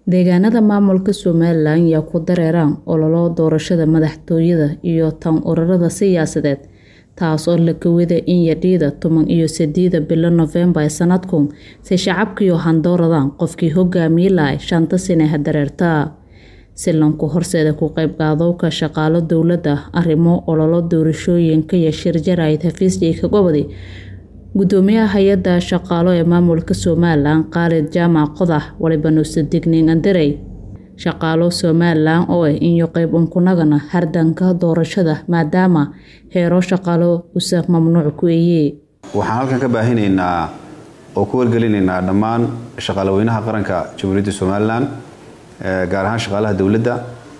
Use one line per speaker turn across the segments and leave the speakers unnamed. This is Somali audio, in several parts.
Deegaanada maamulka Somaliland yaa ku dareeraan ololo doorashada madaxtooyada iyo tan ururada siyaasadeed taas oo la kawada in yadhiida 18 bilo November sanadkan si shacabku handooradaan qofkii hogaamiye lahay 5 sano dareerta silanku horseeda ku qayb qaadowka shaqaalo dawladda arrimo ololo doorashooyinka iyo shir jaraa'id xafiiska ka gobodi gudoomiyaha hay'adda shaqaalo ee maamulka Somaliland Khalid Jaamac Qodax waliba noo digniin andiray shaqaalo Somaliland oo in qayb ku nagana hardanka doorashada maadaama heero shaqaalo usaf mamnuuc ku yihiin
waxaan halkan ka baahinaynaa oo ku wargelinaynaa dhammaan shaqaalooyinaha qaranka Jamhuuriyadda Somaliland gaar ahaan shaqaalaha dawladda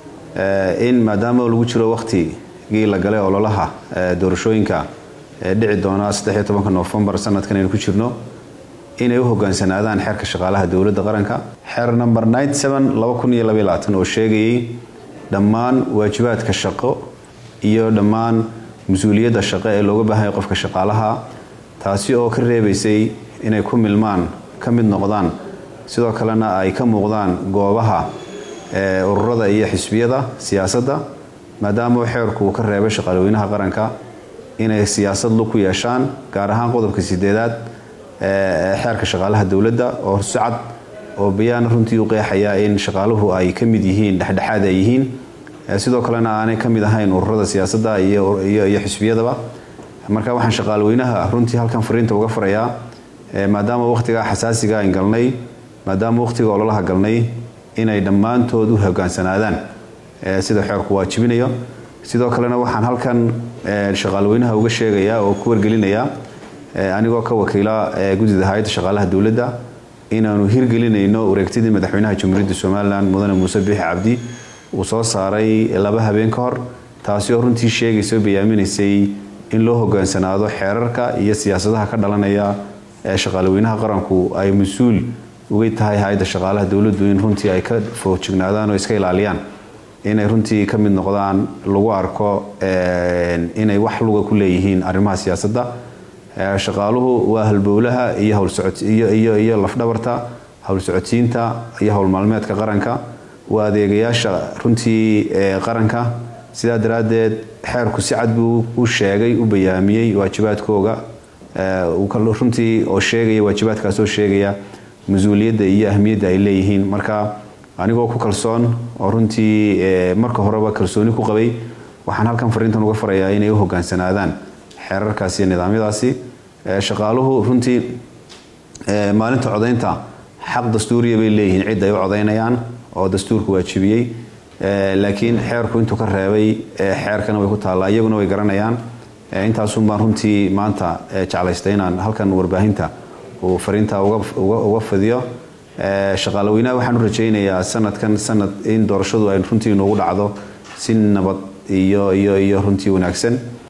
in maadaama lagu jiro waqtigii la galay ololaha doorashooyinka dhici doona 13 November sanadkan aynu ku jirno inay u hogaansanaadaan xeerka shaqaalaha dawladda qaranka xeer number 97/2022 oo sheegayay dhammaan waajibaadka shaqo iyo dhammaan mas'uuliyadda shaqo ee looga baahan yahay qofka shaqaalaha taasi oo ka reebaysay inay ku milmaan ka mid noqdaan sidoo kalena ay ka muuqdaan goobaha ururada iyo xisbiyada siyaasadda maadaama xeerku ka reebay shaqaalooyinaha qaranka inay siyaasad ku yeeshaan gaar ahaan qodobka 8aad xeerka shaqaalaha dawladda oo socod oo bayaan runtii u qeexaya in shaqaaluhu ay ka mid yihiin dhaxdhaxaad ay yihiin sidoo kalena aanay ka mid ahayn ururada siyaasadda iyo xisbiyadaba marka waxaan shaqaalooyinaha runtii halkan fariinta uga farayaa maadaama waqtiga xasaasiga ay galnay maadaama waqtiga ololaha galnay inay dhammaantood u hogaansanaadaan sida xeerku waajibinayo sidoo kalena waxaan halkan shaqaalooyinaha uga sheegayaa oo ku wargelinayaa anigoo ka wakiila gudida hay'adda shaqaalaha dawladda inaanu hirgelinayno wareegtidii madaxweynaha Jamhuuriyadda Somaliland Mudane Muuse Biixi Cabdi uu soo saaray 2 habeen ka hor taasi oo runtii sheegayso bayaaminaysay in loo hogaansanaado xeerarka iyo siyaasadaha ka dhalanaya shaqaalooyinaha qaranku ay mas'uul uga tahay hay'adda shaqaalaha dawladdu in runtii ay ka foojignaadaan oo iska ilaaliyaan inay runtii ka mid noqdaan lagu arko inay wax luga ku leeyihiin arrimaha siyaasadda shaqaaluhu waa halbowlaha iyo hawl socod iyo lafdhabarta hawl socodsiinta iyo hawl maalmeedka qaranka waa adeegayaasha runtii qaranka sida daraadeed xeerku si cad buu u sheegay u bayaamiyay waajibaadkooga uu runtii oo sheegay waajibaadkaas oo sheegaya mas'uuliyadda iyo ahmiyadda ay leeyihiin marka anigoo ku kalsoon oo runtii marka horeba kalsooni ku qabay waxaan halkan fariintan uga farayaa inay u hogaansanaadaan xeerarkaasi iyo nidaamyadaasi shaqaaluhu runtii maalinta codeynta xaq dastuuriya bay leeyihiin cid ay u codeynayaan oo dastuurku waajibiyay laakiin xeerku intuu ka reebay xeerkana way ku taalaa iyaguna way garanayaan intaasun baan runtii maanta jeclaystay inaan halkan warbaahinta uu fariinta uga fidiyo shaqaalooyinaha waxaan u rajaynayaa sanad in doorashadu ay runtii noogu dhacdo si nabad iyo runtii wanaagsan